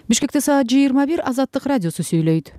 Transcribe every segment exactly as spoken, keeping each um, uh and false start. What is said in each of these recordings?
Бишкекте саат жыйырма бир Азаттык радиосу сүйлөйт.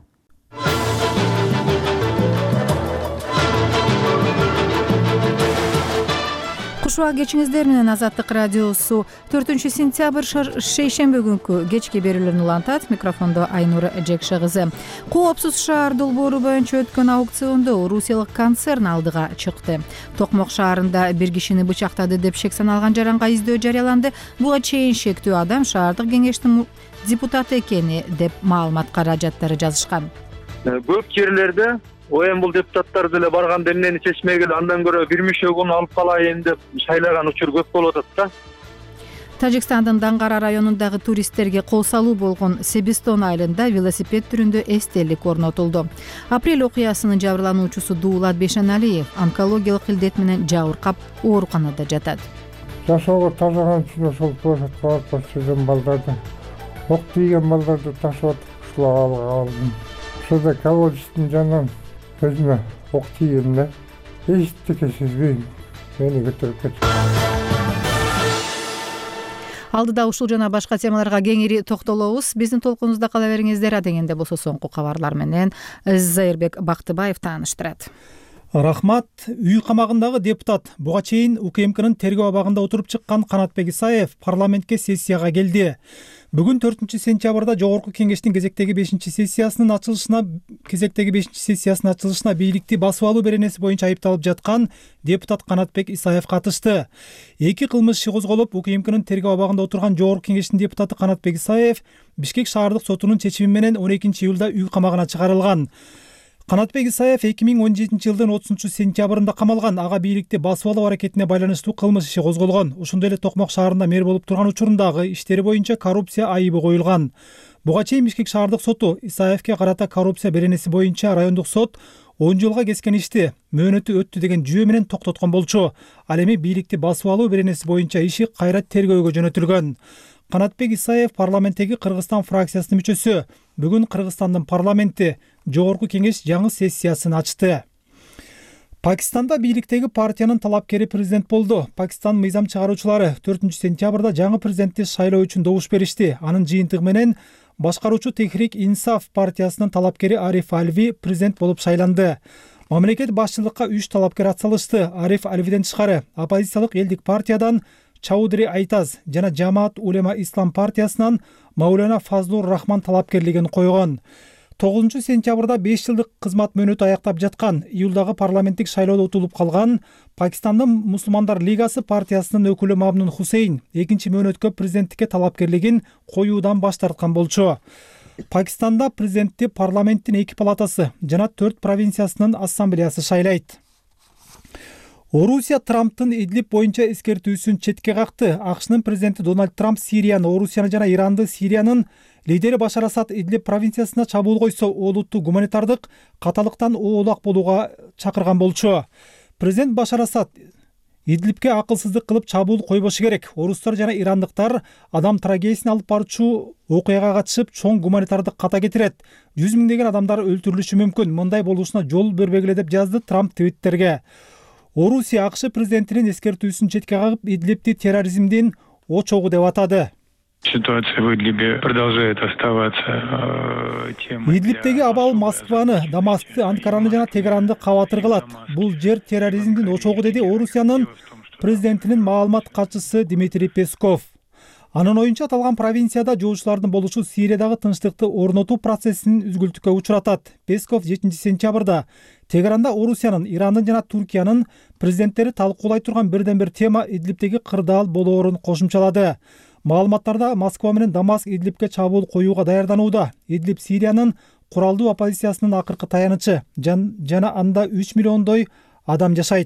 Кушуа кечиңиздер менен Азаттык радиосу төртүнчү сентябрь шейшемби күнкү кечки берүүлөрүн улантат. Микрофондо Айнура Эжекши кызы. Коопсуз шаар долбоору боюнча өткөн аукциондо орусиялык концерн алдыга чыкты. Токмок шаарында бир кишини бычактады деп шек саналган жаранга издөө жарыяланды. Буга чейин шектүү адам шаардык кеңештин депутаты экени деп маалымат каражаттары жазышкан. Көп жерлерде оен бул депутаттар деле барганда эмнени чечмегиле андан көрө бир мүшө күн алып калайын деп шайлаган учур көп болуп атат да. Тажикстандын Даңгара районундагы туристтерге кол салуу болгон Себистон айылында велосипед түрүндө эстелик орнотулду. Апрель окуясынын жабырлануучусу Дуулат Бешеналиев онкологиялык илдет менен жабыркап ооруканада жатат. Жашоого тазаган үчүн ошол площадька барып баштаган балдарды, ок тийген балдарды ташып ушуларга алдым. Ошондо экологисттин жанынан өзүмө ок тийгем да. Эчтеке сезбейм. Мени көтөрүп кетти. Алдыда ушул жана башка темаларга кеңири токтолобуз. Биздин толкунубузда кала бериңиздер. Адегенде болсо соңку кабарлар менен Зайырбек Бактыбаев тааныштырат. Рахмат. Үй камагындагы депутат буга чейин УКМКнын тергөө абагында отуруп чыккан Канатбек Исаев парламентке сессияга келди. Бүгүн төртүнчү сентябрда жогорку кеңештин кезектеги бешинчи сессиясынын ачылышына кезектеги бешинчи сессиясынын ачылышына бийликти басып алуу беренеси боюнча айыпталып жаткан депутат Канатбек Исаев катышты. Эки кылмыш иши козголуп, УКМКнын тергөө абагында отурган жогорку кеңештин депутаты Канатбек Исаев Бишкек шаардык сотунун чечими менен он экинчи июлда үй камагына чыгарылган. Канатбек Исаев эки миң он жетинчи жылдын отузунчу сентябрында камалган. Ага бийликти басып алуу аракетине байланыштуу кылмыш иши козголгон. Ошондой эле Токмок шаарында мэр болуп турган учурундагы иштери боюнча коррупция айыбы коюлган. Буга чейин Бишкек шаардык соту Исаевке карата коррупция беренеси боюнча райондук сот он жылга кескен ишти мөөнөтү өттү деген жүйө менен токтоткон болчу. Ал эми бийликти басып алуу беренеси боюнча иши кайра тергөөгө жөнөтүлгөн. Канатбек Исаев парламенттеги Кыргызстан фракциясынын мүчөсү. Бүгүн Кыргызстандын парламенти жогорку кеңеш жаңы сессиясын ачты. Пакистанда бийликтеги партиянын талапкери президент болду. Пакистан мыйзам чыгаруучулары төртүнчү сентябрда жаңы президентти шайлоо үчүн добуш беришти. Анын жыйынтыгы менен башкаруучу Техрик Инсаф партиясынын талапкери Ариф Альви президент болуп шайланды. Мамлекет башчылыкка үч талапкер атсалышты. Ариф Альвиден тышкары оппозициялык элдик партиядан Чаудри Айтаз жана Жамаат Улема Ислам партиясынан Маулана Фазлур Рахман талапкерлигин койгон. тогузунчу сентябрда беш жылдык кызмат мөөнөтү аяктап жаткан, июлдагы парламенттик шайлоодо утулуп калган Пакистандын Мусулмандар лигасы партиясынын өкүлү Мамнун Хусейн экинчи мөөнөткө президенттикке талапкерлигин коюудан баш тарткан болчу. Пакистанда президентти парламенттин эки палатасы жана төрт провинциясынын ассамблеясы шайлайт. Орусия Трамптын Идлиб боюнча эскертүүсүн четке какты. АКШнын президенти Дональд Трамп Сирияны, Орусияны жана Иранды Сириянын лидери Башар Асад Идлиб провинциясына чабуул койсо, олуттуу гуманитардык каталыктан оолак болууга чакырган болчу. Президент Башар Асад Идлибке акылсыздык кылып чабуул койбошу керек. Орустар жана ирандыктар адам трагедиясын алып баруучу окуяга катышып, чоң гуманитардык ката кетирет. жүз миңдеген адамдар өлтүрүлүшү мүмкүн. Мындай болушуна жол бербегиле деп жазды Трамп твиттерге. Орусия АКШ президентинин эскертүүсүн четке кагып, Идлибти терроризмдин очогу деп атады. Ситуация в Идлибе продолжает оставаться темой. Идлибтеги абал Москваны, Дамаскты, Анкараны жана Тегеранды кабатыр кылат. Бул жер терроризмдин очогу, деди Орусиянын президентинин маалымат катчысы Дмитрий Песков. Анын оюнча аталган провинцияда жоочулардын болушу Сириядагы тынчтыкты орнотуу процессин үзгүлтүккө учуратат. Песков жетинчи сентябрда Тегеранда Орусиянын, Ирандын жана Туркиянын президенттери талкуулай турган бирден бир тема Идлибтеги кырдаал болоорун кошумчалады. Маалыматтарда Москва менен Дамаск Идлибке чабуул коюуга даярданууда. Идлиб Сириянын куралдуу оппозициясынын акыркы таянычы жана анда үч миллиондой адам жашайт.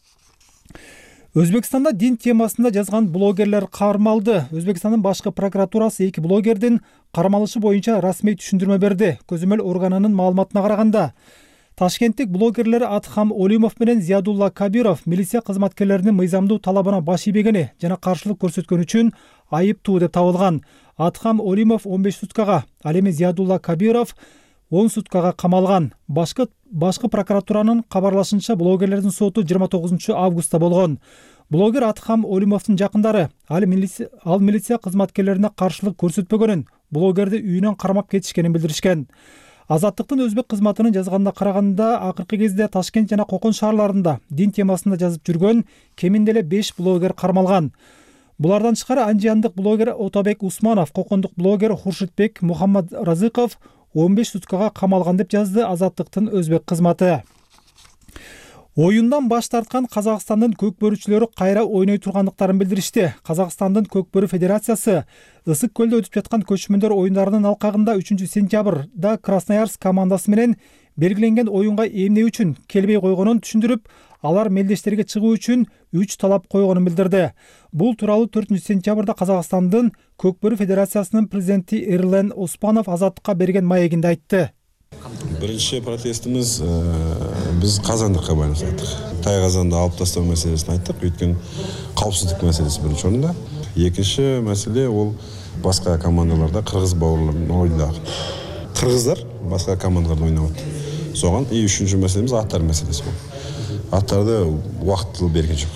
Өзбекстанда дин темасында жазган блогерлер кармалды. Өзбекстандын башкы прокуратурасы эки блогердин кармалышы боюнча расмий түшүндүрмө берди. Көзөмөл органынын маалыматына караганда, Ташкенттик блогерлер Атхам Олимов менен Зиядулла Кабиров милиция кызматкерлеринин мыйзамдуу талабына баш ийбегени жана каршылык көрсөткөн үчүн айыптуу деп табылган. Атхам Олимов он беш суткага, ал эми Зиядулла Кабиров он суткага камалган. Башкы башкы прокуратуранын кабарлашынча, блогерлердин соту жыйырма тогузунчу августта болгон. Блогер Атхам Олимовдун жакындары ал милиция, ал милиция кызматкерлерине каршылык көрсөтпөгөнүн, блогерди үйүнөн кармап кетишкенин билдиришкен. Азаттыктын өзбек кызматынын жазганына караганда акыркы кезде Ташкент жана Кокон шаарларында дин темасында жазып жүргөн кеминде эле беш блогер кармалган. Булардан тышкары анжиандык блогер Отобек Усманов, кокондук блогер Хуршитбек Мухаммад Разыков он беш суткага камалган деп жазды Азаттыктын өзбек кызматы. Оюндан баш тарткан Казакстандын көкбөрүчүлөрү кайра ойной тургандыктарын билдиришти. Казакстандын Көкбөрү федерациясы Ысык көлдө өтүп жаткан көчмөндөр оюндарынын алкагында үчүнчү сентябрда Красноярск командасы менен белгиленген оюнга эмне үчүн келбей койгонун түшүндүрүп, алар мелдештерге чыгуу үчүн үч талап койгонун билдирди. Бул тууралуу төртүнчү сентябрда Казакстандын Көкбөрү федерациясынын президенти Эрлен Оспанов Азаттыкка берген маегинде айтты. Биринчи протестimiz биз казандыкка байланыштуу айттык. Тай казанды алып тастоо маселесин айттык. Өйткөн каупсуздук маселеси биринчи орунда. Экинчи маселе ол башка командаларда кыргыз бауырлардын ойдагы. Кыргыздар башка командаларда ойнап атат. Согон и үчүнчү маселемиз аттар маселеси бул. Аттарды убакыттуу берген жок.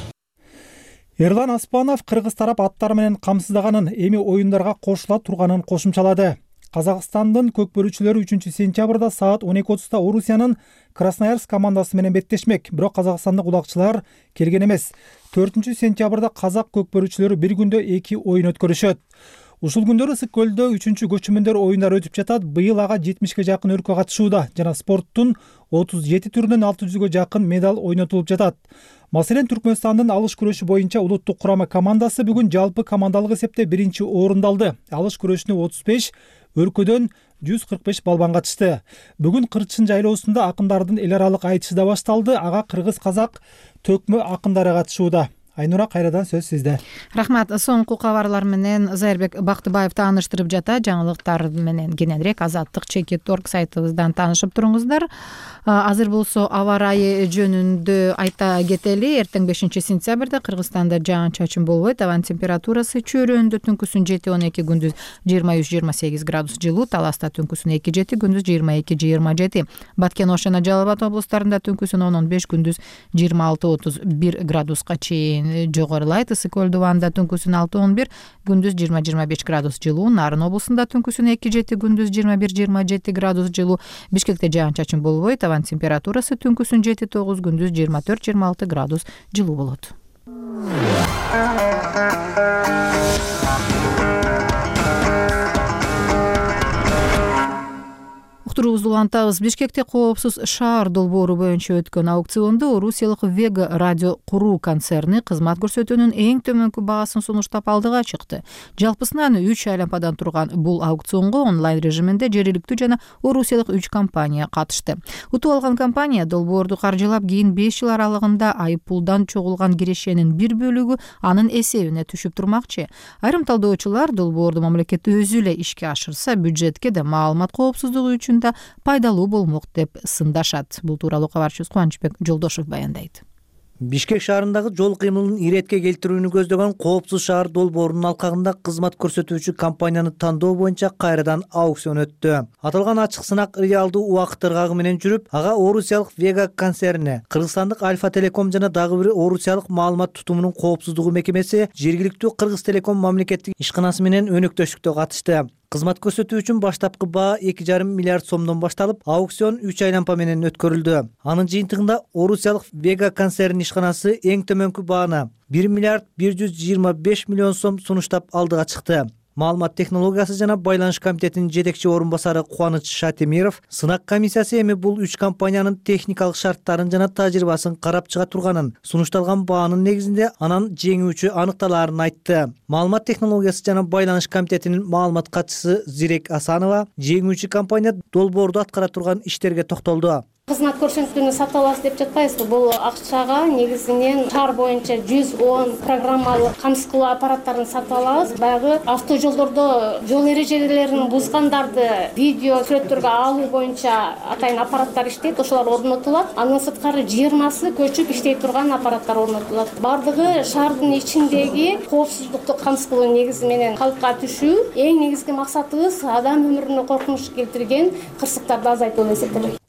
Эрлан Оспанов кыргыз тарап аттар менен камсыздаганын, эми оюндарга кошула турганын кошумчалады. Казакстандын көкбөрүчүлөрү үчүнчү сентябрда саат он эки отузда Орусиянын Красноярск командасы менен беттешмек. Бирок казакстандык улакчылар келген эмес. төртүнчү сентябрда казак көкбөрүчүлөрү бир күндө эки оюн өткөрүшөт. Ушул күндөрү Ысык көлдө үчүнчү көчмөндөр оюндары өтүп жатат. Быйыл ага жетимишке жакын өлкө катышууда жана спорттун отуз жети түрүнөн алты жүзгө жакын медаль ойнотулуп жатат. Маселен, Түркмөнстандын алыш күрөшү боюнча улуттук курама командасы бүгүн жалпы командалык эсепте биринчи орунду алды. Алыш күрөшүнө отуз беш, өлкөдөн жүз кырк беш балбан катышты. Бүгүн Кырчын жайлоосунда акындардын эл аралык айтышы да башталды. Ага кыргыз, казак, төкмө акындары катышууда. Айнура, кайрадан сөз сизде. Рахмат. Соңку кабарлар менен Зайырбек Бактыбаев тааныштырып жата. Жаңылыктар менен кененирээк Азаттык чекит точка орг сайтыбыздан таанышып туруңуздар. Азыр болсо аба ырайы жөнүндө айта кетели. Эртең бешинчи сентябрда Кыргызстанда жаан-чачын болбойт. Абанын температурасы чөйрөндө түнкүсүн жети он эки, күндүз жыйырма үч жыйырма сегиз градус жылуу, Таласта түнкүсүн эки жети, күндүз жыйырма эки жыйырма жети. Баткен, Ош жана Жалал Абад облустарында түнкүсүн он он беш, күндүз жыйырма алты отуз бир градуска чейин жогорулайт. Ысык көл дубанда түнкүсүн алты он бир, күндүз жыйырма жыйырма беш градус жылуу. Нарын облусунда түнкүсүн эки жети, күндүз жыйырма бир жыйырма жети градус жылуу. Бишкекте жаан-чачын болбойт. Абанын температурасы түнкүсүн жети тогуз, күндүз жыйырма төрт жыйырма алты градус жылуу болот. Уктуруубузду улантабыз. Бишкекте коопсуз шаар долбоору боюнча өткөн аукциондо орусиялык Vega радио куруу концерни кызмат көрсөтүүнүн эң төмөнкү баасын сунуштап алдыга чыкты. Жалпысынан үч айлампадан турган бул аукционго онлайн режиминде жергиликтүү жана орусиялык үч компания катышты. Утуп алган компания долбоорду каржылап, кийин беш жыл аралыгында айыппулдан чогулган кирешенин бир бөлүгү анын эсебине түшүп турмакчы. Айрым талдоочулар долбоорду мамлекет өзү эле ишке ашырса, бюджетке да маалымат коопсуздугу үчүн пайдалуу болмок деп сындашат. Бул тууралуу кабарчыбыз Кубанычбек Жолдошев баяндайт. Бишкек шаарындагы жол кыймылын иретке келтирүүнү көздөгөн коопсуз шаар долбоорунун алкагында кызмат көрсөтүүчү компанияны тандоо боюнча кайрадан аукцион өттү. Аталган ачык сынак реалдуу убакыт ыргагы менен жүрүп, ага орусиялык Vega концерни, кыргызстандык Альфа Телеком жана дагы бир орусиялык маалымат тутумунун коопсуздугу мекемеси, жергиликтүү Кыргыз Телеком мамлекеттик ишканасы менен өнөктөштүктө катышты. Кызмат көрсөтүү үчүн баштапкы баа эки жарым миллиард сомдон башталып, аукцион үч айлампа менен өткөрүлдү. Анын жыйынтыгында орусиялык Vega концерни ишканасы эң төмөнкү бааны бир миллиард бир жүз жыйырма беш миллион сом сунуштап алдыга чыкты. Маалымат технологиясы жана байланыш комитетинин жетекчи орун басары Кубаныч Шатемиров сынак комиссиясы эми бул үч компаниянын техникалык шарттарын жана тажрыйбасын карап чыга турганын, сунушталган баанын негизинде анан жеңүүчү аныкталаарын айтты. Маалымат технологиясы жана байланыш комитетинин маалымат катчысы Зирек Асанова жеңүүчү компания долбоордо аткара турган иштерге токтолду. Кызмат көрсөтүүнү сатып алабыз деп жатпайбызбы. Бул акчага негизинен шаар боюнча жүз он программалык камсыз кылуу аппараттарын сатып алабыз. Баягы автожолдордо жол эрежелерин бузгандарды видео сүрөттөргө алуу боюнча атайын аппараттар иштейт, ошолор орнотулат. Андан сырткары жыйырмасы көчүп иштей турган аппараттар орнотулат. Бардыгы шаардын ичиндеги коопсуздукту камсыз кылуу негизи менен калыпка түшүү. Эң негизги максатыбыз адам өмүрүнө коркунуч келтирген кырсыктарды азайтуу деп эсептейм.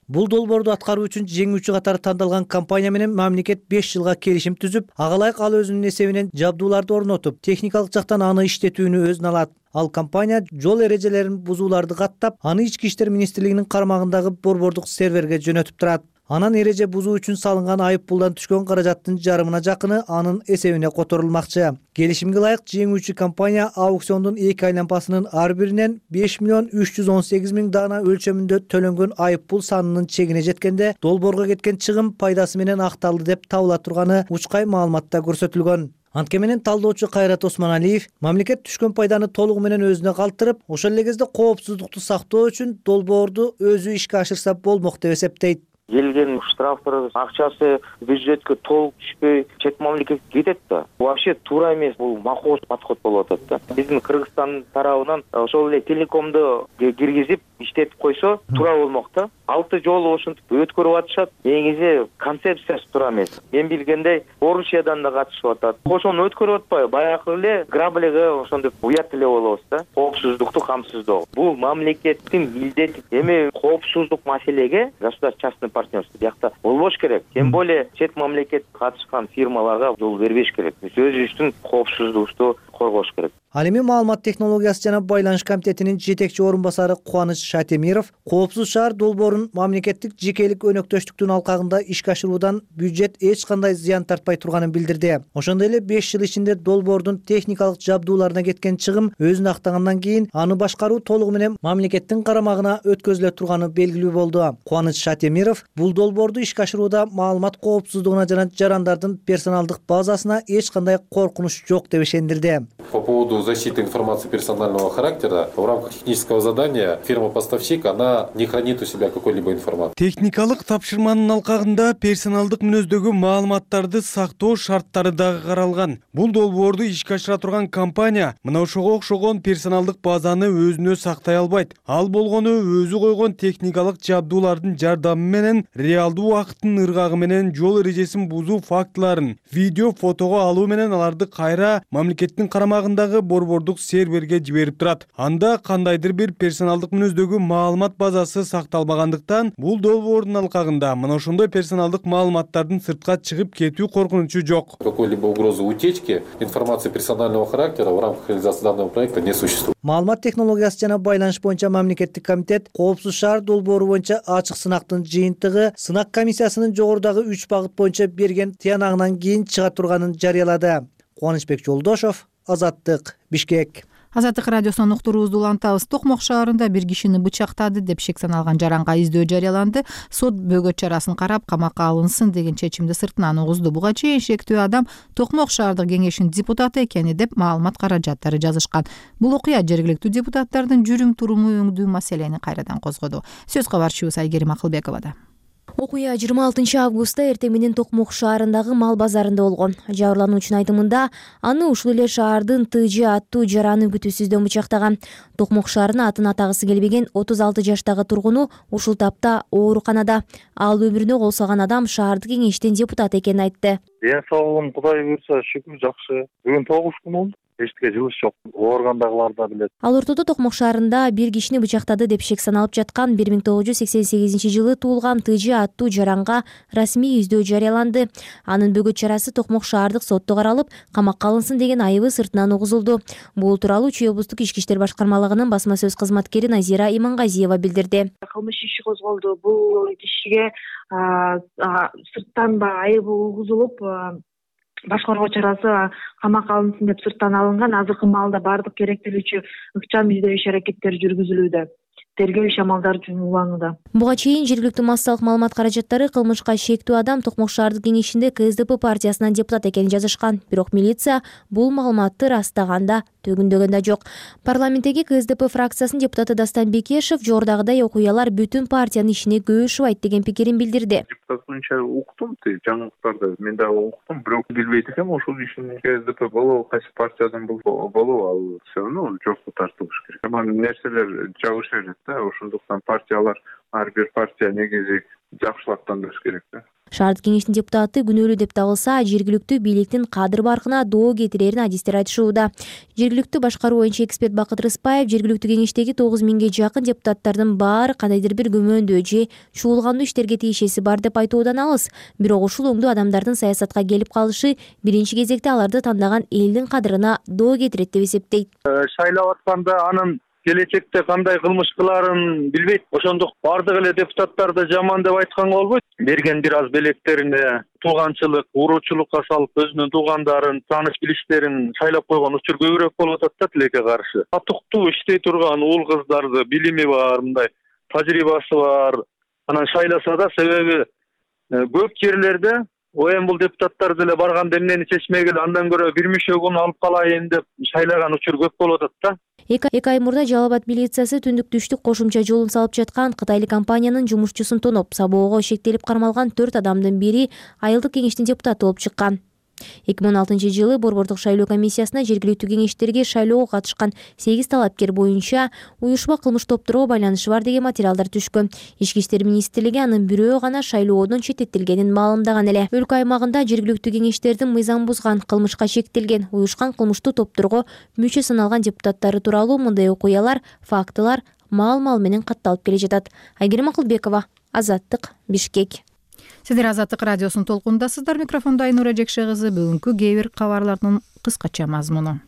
Бул долбоорду аткаруу үчүн жеңүүчү катары тандалган компания менен мамлекет беш жылга келишим түзүп, ага ылайык ал өзүнүн эсебинен жабдууларды орнотуп, техникалык жактан аны иштетүүнү өзүнө алат. Ал компания жол эрежелерин бузууларды каттап, аны Ички иштер министрлигинин карамагындагы борбордук серверге жөнөтүп турат. Анан эреже бузуу үчүн салынган айып пулдан түшкөн каражаттын жарымына жакыны анын эсебине которулмакчы. Келишимге ылайык жеңүүчү компания аукциондун эки айлампасынын ар биринен беш миллион үч жүз он сегиз миң даана өлчөмүндө төлөнгөн айып пул санынын чегине жеткенде долбоорго кеткен чыгым пайдасы менен акталды деп табыла турганы учкай маалыматта көрсөтүлгөн. Антке менен талдоочу Кайрат Осмоналиев мамлекет түшкөн пайданы толугу менен өзүнө калтырып, ошол эле кезде коопсуздукту сактоо үчүн долбоорду өзү ишке ашырса болмок деп эсептейт. Келген штрафтар акчасы бюджетке толук түшпөй чет мамлекетке кетет да. Вообще туура эмес, бул макул подход болуп атат да. Биздин Кыргызстан тарабынан ошол эле телекомду киргизип иштетип койсо туура болмок да. Алты жолу ошентип өткөрүп атышат. Негизи концепциясы туура эмес. Мен билгендей Орусиядан да катышып атат. Ошону өткөрүп атпай, баягы эле грабляга ошондой уят эле болобуз да. Коопсуздукту камсыздоо. Бул мамлекеттин милдети. Эми коопсуздук маселеге государственный партнерство биякта болбош керек. Тем более чет мамлекет катышкан фирмаларга жол бербеш керек. Биз өзүбүздүн коопсуздукту коргош керек. Ал эми маалымат технологиясы жана байланыш комитетинин жетекчи орун басары Кубаныч Шатемиров коопсуз шаар долбоорун мамлекеттик жекелик өнөктөштүктүн алкагында ишке ашыруудан бюджет эч кандай зыян тартпай турганын билдирди. Ошондой эле беш жыл ичинде долбоордун техникалык жабдууларына кеткен чыгым өзүн актагандан кийин аны башкаруу толугу менен мамлекеттин карамагына өткөзүлө турганы белгилүү болду. Кубаныч Шатемиров бул долбоорду ишке ашырууда маалымат коопсуздугуна жана жарандардын персоналдык базасына эч кандай коркунуч жок деп ишендирди. По поводу защиты информации персонального характера, в рамках технического задания фирма-поставщик, она не хранит у себя какой-либо информации. Техникалык тапшырманын алкагында персоналдык мүнөздөгү маалыматтарды сактоо шарттары дагы каралган. Бул долбоорду ишке ашыра турган компания мына ошого окшогон персоналдык базаны өзүнө сактай албайт. Ал болгону өзү койгон техникалык жабдуулардын жардамы менен реалдуу убакыттын ыргагы менен жол эрежесин бузуу фактыларын видео, фотого алуу менен аларды кайра мамлекеттин карамагындагы борбордук серверге жиберип турат. Анда кандайдыр бир персоналдык мүнөздөгү маалымат базасы сакталбагандыктан бул долбоордун алкагында мына ошондой персоналдык маалыматтардын сыртка чыгып кетүү коркунучу жок. Какой-либо угрозы утечки информации персонального характера в рамках реализации данного проекта не существует. Маалымат технологиясы жана байланыш боюнча мамлекеттик комитет коопсуз шаар долбоору боюнча ачык сынактын жыйынтыгы сынак комиссиясынын жогорудагы үч багыт боюнча берген тыянагынан кийин чыга турганын жарыялады. Кубанычбек Жолдошов, Азаттык, Бишкек. Азаттык радиосунан уктуруубузду улантабыз. Токмок шаарында бир кишини бычактады деп шек саналган жаранга издөө жарыяланды. Сот бөгөт чарасын карап камакка алынсын деген чечимди сыртынан угузду. Буга чейин шектүү адам Токмок шаардык кеңешинин депутаты экени деп маалымат каражаттары жазышкан. Бул окуя жергиликтүү депутаттардын жүрүм туруму өңдүү маселени кайрадан козгоду. Сөз кабарчыбыз Айгерим Акылбековада. Окуя жыйырма алтынчы августта эртең менен Токмок шаарындагы мал базарында болгон. Жабырлануучунун айтымында, аны ушул эле шаардын Тыжы аттуу жараны күтүүсүздөн бычактаган. Токмок шаарына атын атагысы келбеген отуз алты жаштагы тургуну ушул тапта ооруканада. Ал өмүрүнө кол салган адам шаардык кеңештин депутаты экенин айтты. Ден соолугум Кудай буйрса шүгүр жакшы. Бүгүн тогуз күн болду. Эчтеке жылыш жок. Ооргандагылар да билет. Ал ортодо Токмок шаарында бир кишини бычактады деп шек саналып жаткан бир миң тогуз жүз сексен сегизинчи жылы туулган Тыжы аттуу жаранга расмий издөө жарыяланды. Анын бөгөт чарасы Токмок шаардык сотто каралып, камакка алынсын деген айыбы сыртынан угузулду. Бул тууралуу Чүй облустук ички иштер башкармалыгынын басма сөз кызматкери Назира Имангазиева билдирди. Кылмыш иши козголду. Бул кишиге сырттан айыбы угузулуп, баш коргоо чарасы камакка алынсын деп сырттан алынган. Азыркы маалда бардык керектелүүчү ыкчам издөө иш аракеттери жүргүзүлүүдө. Тергөө иш амалдары уланууда. Буга чейин жергиликтүү массалык маалымат каражаттары кылмышка шектүү адам Токмок шаардык кеңешинде КСДП партиясынан депутат экенин жазышкан. Бирок милиция бул маалыматты растаганда төгүндөгөн да жок. Парламенттеги КСДП фракциясынын депутаты Дастан Бекешев жогорудагыдай окуялар бүтүн партиянын ишине көөшүбайт деген пикирин билдирди. Депутат боюнча уктум, жаңылыктарды мен да уктум, бирок билбейт экенм ошол ишин КСДП болобу, кайсы партиядан болобу, ал сөөнү жокко тартылыш керек. Жаман нерселер жагыша берет да, ошондуктан партиялар ар бир партия негизи жакшылап тандаш керек да. Шаардык кеңештин депутаты күнөөлүү деп табылса, жергиликтүү бийликтин кадыр баркына доо кетирерин адистер айтышууда. Жергиликтүү башкаруу боюнча эксперт Бакыт Рыспаев жергиликтүү кеңештеги тогуз миңге жакын депутаттардын баары кандайдыр бир күмөндүү же чуулгандуу иштерге тиешеси бар деп айтуудан алыс. Бирок ушул оңдуу адамдардын саясатка келип калышы биринчи кезекте аларды тандаган элдин кадырына доо кетирет деп эсептейт. Шайлап атканда анын келечекте кандай кылмыш кылаарын билбейт. Ошондук бардык эле депутаттарды жаман деп айтканга болбойт. Берген бир аз белектерине тууганчылык, уруучулукка салып өзүнүн туугандарын, тааныш билиштерин шайлап койгон учур көбүрөөк болуп атат да тилекке каршы. Татыктуу иштей турган уул кыздарды, билими бар, мындай тажрыйбасы бар, анан шайласа да, себеби көп жерлерде оем бул депутаттар деле барганда эмнени чечмей келе андан көрө бир мүшөгүн алып калайын деп шайлаган учур көп болуп атат да. Эки ай мурда Жалал Абад милициясы түндүк түштүк кошумча жолун салып жаткан кытайлык компаниянын жумушчусун тоноп, сабоого шектелип кармалган төрт адамдын бири айылдык кеңештин депутаты болуп чыккан. эки миң он алтынчы жылы Борбордук шайлоо комиссиясына жергиликтүү кеңештерге шайлоого катышкан сегиз талапкер боюнча уюшма кылмыш топторго байланышы бар деген материалдар түшкөн. Ички иштер министрлиги анын бирөө гана шайлоодон четтетилгенин маалымдаган эле. Өлкө аймагында жергиликтүү кеңештердин мыйзам бузган, кылмышка шектелген, уюшкан кылмыштуу топторго мүчө саналган депутаттары тууралуу мындай окуялар, фактылар маал-маал менен катталып келе жатат. Айгерим Акылбекова, Азаттык, Бишкек. Сиздер Азаттык радиосунун толкунундасыздар. Микрофондо Айнура Жекше кызы. Бүгүнкү кээ бир кабарлардын кыскача мазмуну.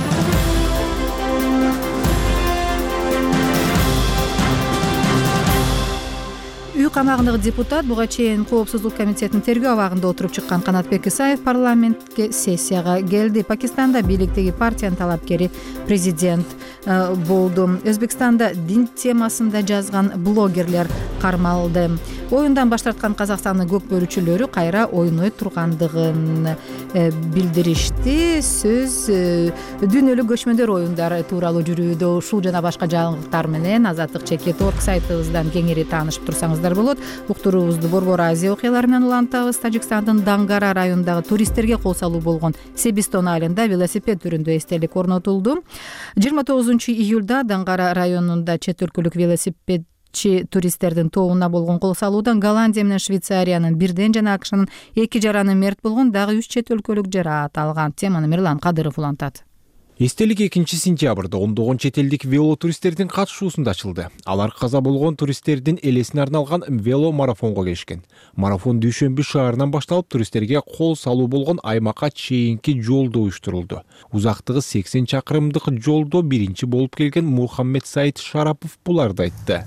Үй камагындагы депутат буга чейин Коопсуздук комитетинин тергөө абагында отуруп чыккан Канатбек Исаев парламентке сессияга келди. Пакистанда бийликтеги партиянын талапкери президент болду. Өзбекстанда дин темасында жазган блогерлер кармалды. Оюндан баш тарткан Казакстандын көк бөрүчүлөрү кайра ойной тургандыгын билдиришти. Сөз дүйнөлүк көчмөндөр оюндары тууралуу жүрүүдө. Ушул жана башка жаңылыктар менен Азаттык чекит орг сайтыбыздан кеңири таанышып турсаңыздар болот. Уктуруубузду Борбор Азия окуялары менен улантабыз. Тажикстандын Дангара районундагы туристтерге кол салуу болгон Себистон айылында велосипед түрүндө эстелик орнотулду. жыйырма тогузунчу июлда Дангара районунда чет өлкөлүк велосипед туристтердин тобуна болгон кол салуудан Голландия менен Швейцариянын бирден жана АКШнын эки жараны мерт болгон, дагы үч чет өлкөлүк жараат алган. Теманы Мирлан Кадыров улантат. Эстелик экинчи сентябрда ондогон чет элдик велотуристтердин катышуусунда ачылды. Алар каза болгон туристтердин элесине арналган вело марафонго келишкен. Марафон Дүйшөмбү шаарынан башталып, туристтерге кол салуу болгон аймакка чейинки жолдо уюштурулду. Узактыгы сексен чакырымдык жолдо биринчи болуп келген Мухаммед Саид Шарапов буларды айтты.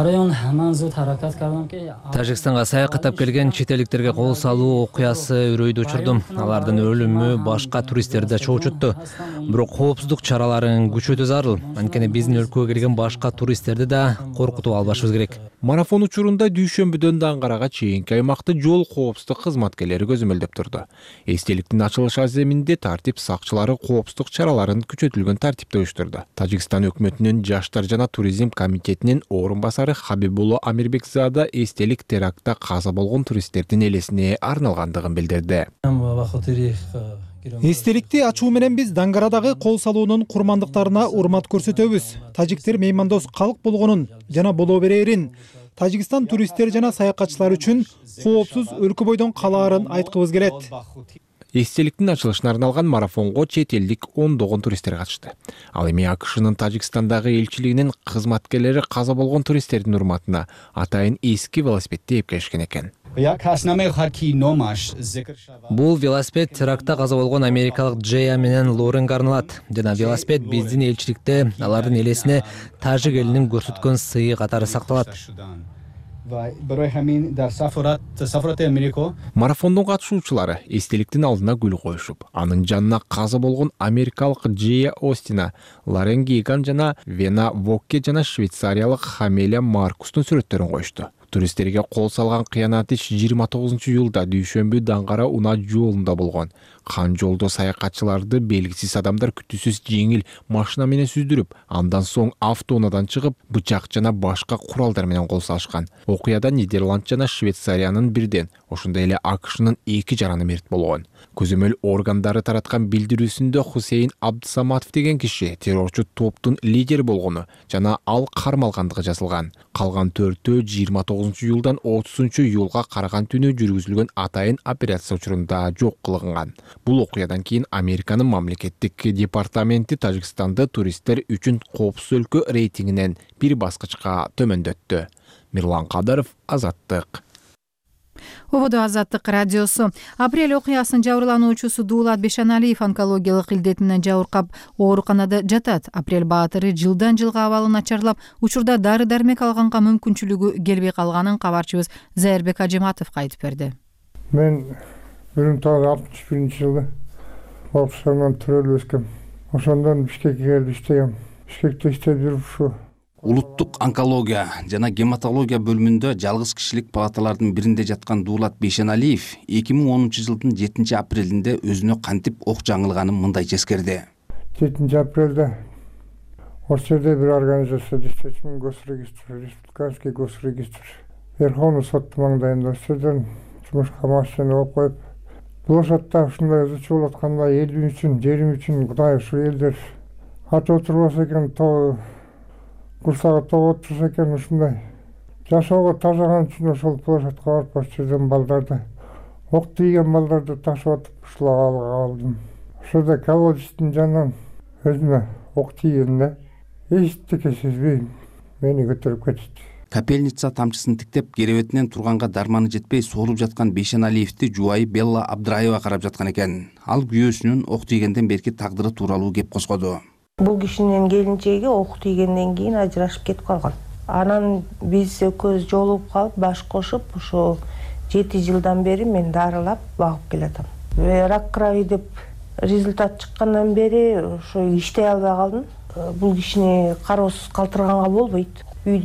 Тажикстанга саякаттап келген чет элдиктерге кол салуу окуясы үрөйдү учурдум. Алардын өлүмү башка туристтерди да чоочутту. Бирок коопсуздук чараларын күчөтүү зарыл. Анткени биздин өлкөгө келген башка туристтерди да коркутуп албашыбыз керек. Марафон учурунда Дүйшөмбүдөн Дангарага чейинки аймакты жол коопсуздук кызматкерлери көзөмөлдөп турду. Эстеликтин ачылыш аземинде тартип сакчылары коопсуздук чараларын күчөтүлгөн тартипте уюштурду. Тажикстан өкмөтүнүн жаштар жана туризм комитетинин орун басары Хабибулла Амирбекзада эстелик терактта каза болгон туристтердин элесине арналгандыгын билдирди. Эстеликти ачуу менен биз Дангарадагы кол салуунун курмандыктарына урмат көрсөтөбүз. Тажиктер меймандос калк болгонун жана боло берерин, Тажикстан туристтер жана саякатчылар үчүн коопсуз өлкө бойдон калаарын айткыбыз келет. Эстеликтин ачылышына арналган марафонго чет элдик ондогон туристтер катышты. Ал эми АКШнын Тажикстандагы элчилигинин кызматкерлери каза болгон туристтердин урматына атайын эски велосипедди эпкелешкен экен. Бул велосипед терактта каза болгон америкалык Джея менен Лоренге арналат. Жана велосипед биздин элчиликте алардын элесине тажик элинин көрсөткөн сыйы катары сакталат. Марафондун катышуучулары эстеликтин алдына гүл коюшуп, анын жанына каза болгон америкалык Джея Остина, Лорен Гейган жана Вена Вокке жана швейцариялык Хамелия Маркустун сүрөттөрүн коюшту. Туристтерге кол салган кыянат иш жыйырма тогузунчу июлда Дүйшөмбү Дангара унаа жолунда болгон. Кан жолдо саякатчыларды белгисиз адамдар күтүүсүз жеңил машина менен сүздүрүп, андан соң автоунаадан чыгып, бычак жана башка куралдар менен кол салышкан. Окуяда Нидерланд жана Швейцариянын бирден, ошондой эле АКШнын эки жараны мерт болгон. Көзөмөл органдары тараткан билдирүүсүндө Хусейин Абдысаматов деген киши террорчу топтун лидери болгону жана ал кармалгандыгы жазылган. Калган төртөө жыйырма тогузунчу июлдан отузунчу июлга караган түнү жүргүзүлгөн атайын операция учурунда жок кылынган. Бул окуядан кийин Американын мамлекеттик департаменти Тажикстанды туристтер үчүн коопсуз өлкө рейтингинен бир баскычка төмөндөттү. Мирлан Кадыров, Азаттык. Ободо Азаттык радиосу. Апрель окуясынын жабырлануучусу Дуулат Бешеналиев онкологиялык илдет менен жабыркап ооруканада жатат. Апрель баатыры жылдан жылга абалы начарлап, учурда дары дармек алганга мүмкүнчүлүгү келбей калганын кабарчыбыз Зайырбек Ажиматов айтып берди. Мен бир миң тогуз жүз алтымыш биринчи жылы Окшандан төрөлүп өскөм. Ошондон Бишкекке келип иштегем. Бишкекте иштеп жүрүп ушу Улуттук онкология жана гематология бөлүмүндө жалгыз кишилик палаталардын биринде жаткан Дуулат Бешеналиев эки миң онунчу жылдын жетинчи апрелинде өзүнө кантип ок жаңылганын мындайча эскерди. жетинчи апрелде ошол жерде бир организацияда иштечүмүн, госрегистр, республиканский госрегистр. Верховный соттун маңдайында ошол жерден жумушка машина алып коюп, бул шатта ушундай ызычуу болуп атканда элим үчүн, жерим үчүн Кудай ушу элдер ат отурбаса экен, курсага тоо отурса экен, ушундай жашоого тажаган үчүн ошол площадка барып ошол жерден балдарды, ок тийген балдарды ташып атып ушул абалга алдым. Ошондо колодецтин жанынан өзүмө ок тийгенде эчтеке сезбейм, мени көтөрүп кетти. Капельница тамчысын тиктеп, керебетинен турганга дарманы жетпей соолуп жаткан Бешеналиевди жубайы Белла Абдраева карап жаткан экен. Ал күйөөсүнүн ок тийгенден берки тагдыры тууралуу кеп козгоду. Бул кишинин келинчеги ок тийгенден кийин ажырашып кетип калган. Анан биз экөөбүз жолугуп калып, баш кошуп, ошо жети жылдан бери мен дарылап багып келатам. Рак крови деп результат чыккандан бери ошо иштей албай калдым. Бул кишини кароосуз калтырганга болбойт.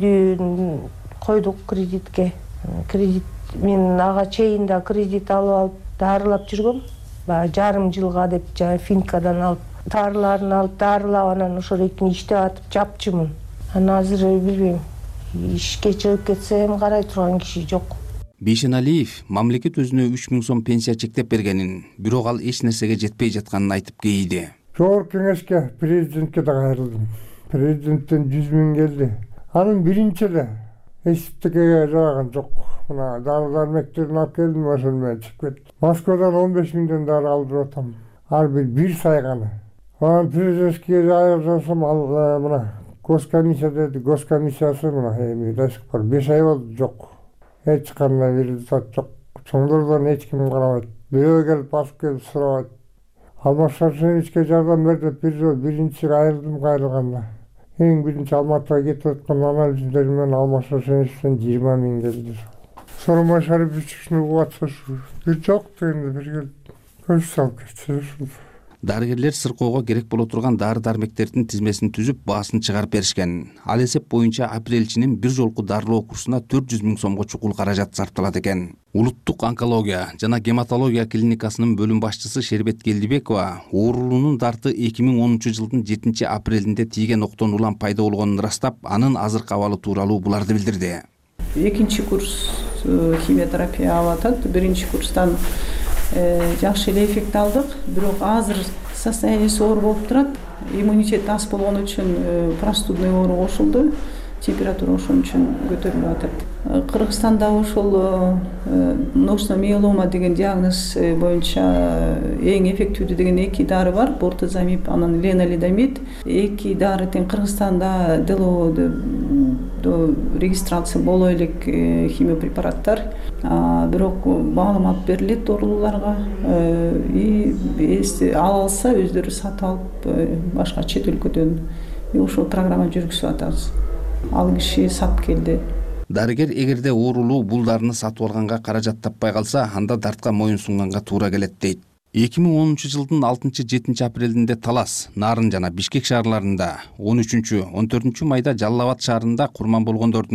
Үйдү койдук кредитке. Кредит мен ага чейин да кредит алып алып дарылап жүргөм. Баягы жарым жылга деп жана Финкадан алып тарыларын алып дарылап, анан ошол экини иштеп атып жапчумун. Анан азыр билбейм, ишке чыгып кетсем карай турган киши жок. Бешеналиев мамлекет өзүнө үч миң сом пенсия чектеп бергенин, бирок ал эч нерсеге жетпей жатканын айтып кейиди. Жогорку кеңешке, президентке да кайрылдым. Президенттен жүз миң келди. Анын биринчи эле эчтекеге жараган жок. Мына дары-дармектерин алып келдим, ошол менен чыгып кеттим. Москвадан он беш миңден дары алдырып атам. Ар бир бир сайганы. Анан президентке жазсам, ал мына госкомиссия деди, госкомиссиясы мына эми до сих пор беш ай болду, жок. Эч кандай результат жок. Чоңдордон эч ким карабайт. Бирөө келип басып келип сурабайт. Алмаз Шаршеновичке жардам бер деп бир жол биринчи кайрылдым, кайрылганда. Эң биринчи Алматыга кетип аткан анализдер менен Алмаз Шаршеновичтен жыйырма миң келди. Сооронбай Шариповичтин угатса ушу бир жок дегенде бир келип көз салып кетти. Дарыгерлер сыркоого керек боло турган дары-дармектердин тизмесин түзүп, баасын чыгарып беришкен. Ал эсеп боюнча апрелчинин бир жолку дарылоо курсуна төрт жүз миң сомго чукул каражат сарпталат экен. Улуттук онкология жана гематология клиникасынын бөлүм башчысы Шербет Келдибекова оорулуунун дарты эки миң онунчу жылдын жетинчи апрелинде тийген октон улам пайда болгонун ырастап, анын азыркы абалы тууралуу буларды билдирди. Экинчи курс химиотерапия алып атат. Биринчи курстан жакшы эле эффект алдык, бирок азыр состояниясы оор болуп турат. Иммунитет аз болгон үчүн простудный оору кошулду. Температура ошон үчүн көтөрүлүп атат. Кыргызстанда ошол множественная миелома деген диагноз боюнча эң эффективдүү деген эки дары бар, бортозамиб, анан леналидомид. Эки дары тең Кыргызстанда дело регистрация боло элек химиопрепараттар, бирок маалымат берилет оорулууларга и ала алса өздөрү сатып алып башка чет өлкөдөн ошол программа жүргүзүп атабыз. Ал киши сатып келди. Дарыгер эгерде оорулуу бул дарыны сатып алганга каражат таппай калса, анда дартка моюн сунганга туура келет дейт. эки миң онунчу жылдын алтынчы жетинчи апрелинде Талас, Нарын жана Бишкек шаарларында, он үчүнчү он төртүнчү майда Жалал Абад шаарында курман болгондордун,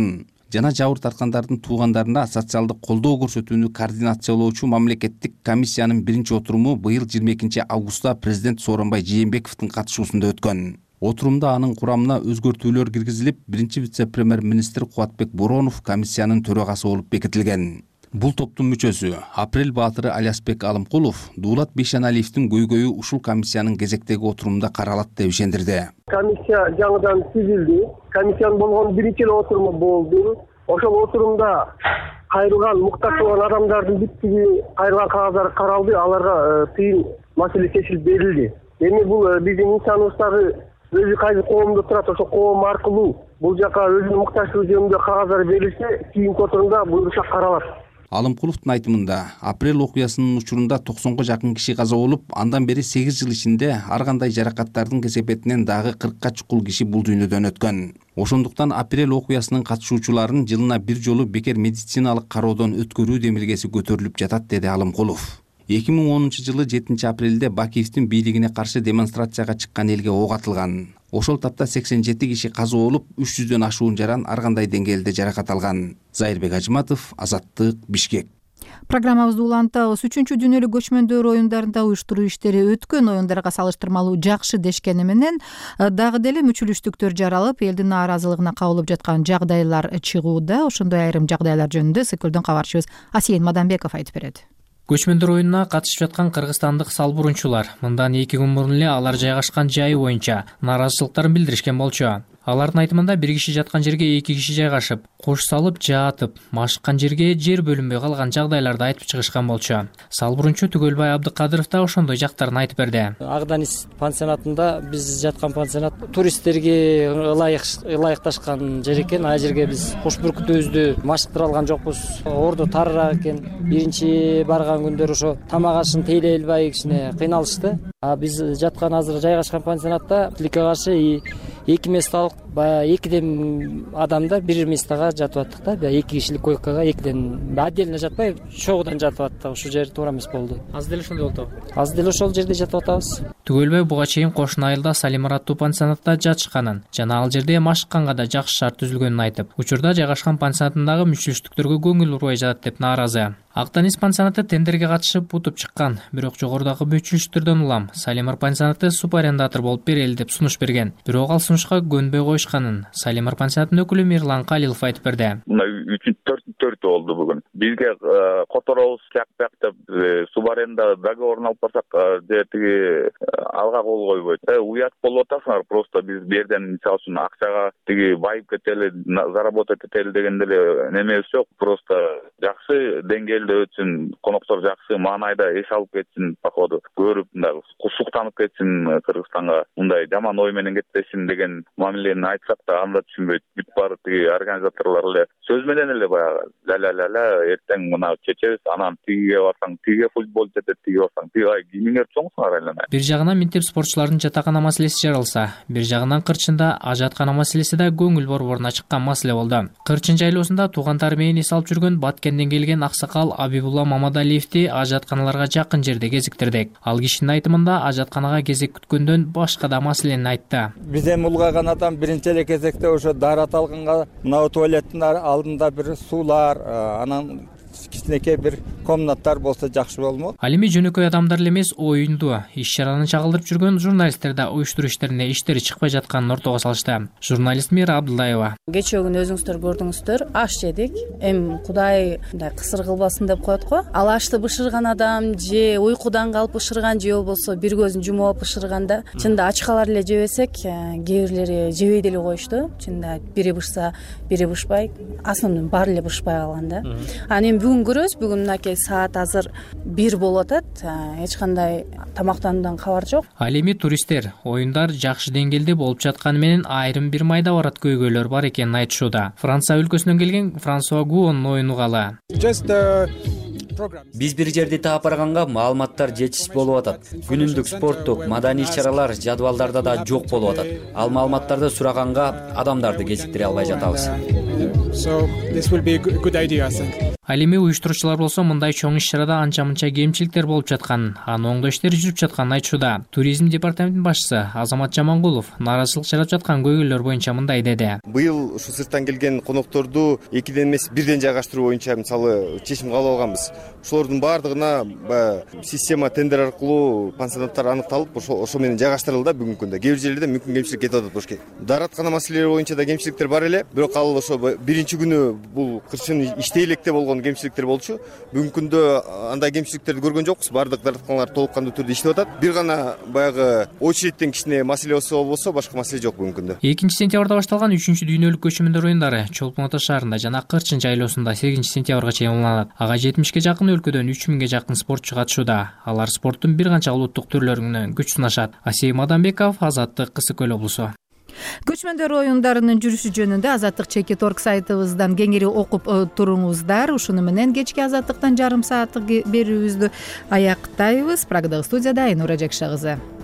жана жабыр тарткандардын туугандарына социалдык колдоо көрсөтүүнү координациялоочу мамлекеттик комиссиянын биринчи отуруму быйыл жыйырма экинчи августта президент Сооронбай Жээнбековдун катышуусунда өткөн. Отурумда анын курамына өзгөртүүлөр киргизилип, биринчи вице-премьер-министр Кубатбек Боронов комиссиянын төрагасы болуп бекитилген. Бул топтун мүчөсү Апрель баатыры Алиасбек Алымкулов Дуулат Бейшеналиевдин көйгөйү ушул комиссиянын кезектеги отурумунда каралат деп ишендирди. Комиссия жаңыдан түзүлдү. Комиссиянын болгон биринчи эле отуруму болду. Ошол отурумда кайрылган муктаж болгон адамдардын биттиги кайрылган кагаздары каралды, аларга тыйын маселе чечилип берилди. Эми бул биздин инсаныбыздагы өзү кайсы коомдо турат, ошол коом аркылуу бул жака өзүнүн муктаждыгы жөнүндө кагаздары берилсе, кийинки отурумда буюрса каралат. Алымкуловдун айтымында, апрель окуясынын учурунда токсонго жакын киши каза болуп, андан бери сегиз жыл ичинде ар кандай жаракаттардын кесепетинен дагы кыркка чукул киши бул дүйнөдөн өткөн. Ошондуктан апрель окуясынын катышуучуларын жылына бир жолу бекер медициналык кароодон өткөрүү демилгеси көтөрүлүп жатат, деди Алымкулов. эки миң онунчу жылы жетинчи апрелде Бакиевдин бийлигине каршы демонстрацияга чыккан элге ок атылган. Ошол тапта сексен жети киши каза болуп, үч жүздөн ашуун жаран ар кандай деңгээлде жаракат алган. Зайырбек Ажыматов, Азаттык, Бишкек. Программабызды улантабыз. Үчүнчү дүйнөлүк көчмөндөр оюндарында уюштуруу иштери өткөн оюндарга салыштырмалуу жакшы дешкени менен дагы деле мүчүлүштүктөр жаралып, элдин нааразылыгына кабылып жаткан жагдайлар чыгууда. Ошондой айрым жагдайлар жөнүндө Сыкылдын кабарчыбыз Асейин Маданбеков айтып берет. Көчмөндөр оюнуна катышып жаткан кыргызстандык салбурунчулар мындан эки күн мурун эле алар жайгашкан жайы боюнча нааразычылыктарын билдиришкен болчу. Алардын айтымында бир киши жаткан жерге эки киши жайгашып, кош салып жатып, машыккан жерге жер бөлүнбөй калган жагдайларды айтып чыгышкан болчу. Салбурунчу Түгөлбай Абдыкадыров да ошондой жактарын айтып берди. Агданис пансионатында биз жаткан пансионат туристтерге ылайыкташкан жер экен. Ал жерге биз кош бүркүтүбүздү машыктыра алган жокпуз. Орду тарыраак экен. Биринчи барган күндөр ошо тамак ашын тейлей албай кичине кыйналышты. А биз жаткан азыр жайгашкан пансионатта тилекке каршы эки месталык баягы экиден адамда бир местага жатып аттык да. Баягы эки кишилик койкага экиден отдельно жатпай, чогуудан жатып аттык. Ушул жер туура эмес болду. Азыр деле ошондой болду. Азыр деле ошол жерде жатып атабыз. Түгөлбай буга чейин кошуна айылда Салимар аттуу пансионатта жатышканын жана ал жерде машыкканга да жакшы шарт түзүлгөнүн айтып, учурда жайгашкан пансионатындагы мүчүлүштүктөргө көңүл бурбай жатат деп нааразы. Актанис пансионаты тендерге катышып утуп чыккан, бирок жогорудагы мүчүлүштүктөрдөн улам Салимар пансионаты субарендатор болуп берели деп сунуш берген. Бирок ал сунушка көнбөй коюшканын Салимар пансионатынын өкүлү Мирлан Калилов айтып берди. Мына үчүнчү төртүнчү төртү болду бүгүн. Бизге которобуз жак-жак деп субаренда договорун алып барсак, же тиги алга кол койбойт. Уят болуп атасыңар, просто биз бу жерден мисалы үчүн акчага тиги байып кетели, заработать этели деген деле немебиз жок. Просто жакшы деңгээлде өтсүн, коноктор жакшы маанайда эс алып кетсин, походу көрүп мындай суктанып кетсин Кыргызстанга, мындай жаман ой менен кетпесин деген мамилени айтсак да анда түшүнбөйт. Бүт баары тиги организаторлор эле сөз менен эле баягы ла-ла-ла эртең мына чечебиз, анан тигиге барсаң тиге футбол жетет, тиге барсаң тиге кийимиңер чоңсуңар айлана. Бир жагынан мектеп спортчулардын жатакана маселеси жаралса, бир жагынан Кырчында ажаткана маселеси да көңүл борборуна чыккан маселе болду. Кырчын жайлоосунда туугандары менен эс алып жүргөн Баткенден келген аксакал Абибулла Мамадалиевди ажатканаларга жакын жерде кезиктирдик. Ал кишинин айтымында ажатканага кезек күткөндөн башка да маселени айтты. Биз эми улгайган адам биринчи эле кезекте ошо дары аталганга мына туалеттин алдында бир суулар, анан кичинекей бир комнаттар болсо жакшы болмок. Ал эми жөнөкөй адамдар эле эмес, оюнду, иш-чараны чагылдырып жүргөн журналисттер да уюштуруу иштерине иштери чыкпай жатканын ортого салышты. Журналист Мира Абдулдаева. Кечээ күнү өзүңүздөр көрдүңүздөр, аш жедик. Эми Кудай мындай кысыр кылбасын деп коет го. Ал ашты бышырган адам же уйкудан калып бышырган же болбосо бир көзүн жумуп алып бышырганда, чында ачкалар эле жебесек, кээ бирлери жебей деле коюшту. Чында бири бышса, бири бышпай, основном баары эле бышпай калган да. Анан бүгүн көрөбүз, бүгүн мынакей саат азыр бир болуп атат. Эч кандай тамактануудан кабар жок. Ал эми туристтер оюндар жакшы деңгээлде болуп жатканы менен айрым бир майда барат көйгөйлөр бар экенин айтышууда. Франция өлкөсүнөн келген Франсуа Гуонун оюну кала. Биз бир жерди таап барганга маалыматтар жетишсиз болуп атат. Күнүмдүк спорттук, маданий иш-чаралар жадвалдарда да жок болуп атат. Ал маалыматтарды сураганга адамдарды кезиктире албай жатабыз. so this will be a good idea, I think. Ал эми уюштуруучулар болсо мындай чоң иш чарада анча мынча кемчиликтер болуп жатканын, анын оңдоо иштери жүрүп жатканын айтышууда. Туризм департаментинин башчысы Азамат Жамангулов нааразычылык жарап жаткан көйгөйлөр боюнча мындай деди. Быйыл ушу сырттан келген конокторду экиден эмес бирден жайгаштыруу боюнча мисалы чечим кабыл алганбыз. Ошолордун баардыгына баягы система тендер аркылуу пансионаттар аныкталып, ошо ошо менен жайгаштырылды бүгүнкү күндө. Кээ бир жерлерде мүмкүн кемчилик кетип атат болуш керек. Даараткана маселелери боюнча да кемчиликтер бар эле, бирок ал ошо биринчи күнү бул кырчын иштей электе болгон кемчиликтер болчу. Бүгүнкү күндө андай кемчиликтерди көргөн жокпуз. Баардык дааратканалар толук кандуу түрдө иштеп атат. Бир гана баягы очередтен кичине маселе болсо, башка маселе жок бүгүнкү күндө. экинчи сентябрда башталган үчүнчү дүйнөлүк көчмөндөр оюндары Чолпон Ата шаарында жана Кырчын жайлоосунда сегизинчи сентябрга чейин уланат. Ага жетимишке жакын өлкөдөн үч миңге жакын спортчу катышууда. Алар спорттун бир канча улуттук түрлөрүнөн күч сынашат. Асей Маданбеков, Азаттык, Кысык Көл облусу. Көчмөндөр оюндарынын жүрүшү жөнүндө Азаттык чекит орг сайтыбыздан кеңири окуп туруңуздар. Ушуну менен кечки Азаттыктан жарым сааттык берүүбүздү аяктайбыз. Программада студияда Айнура Жакша кызы.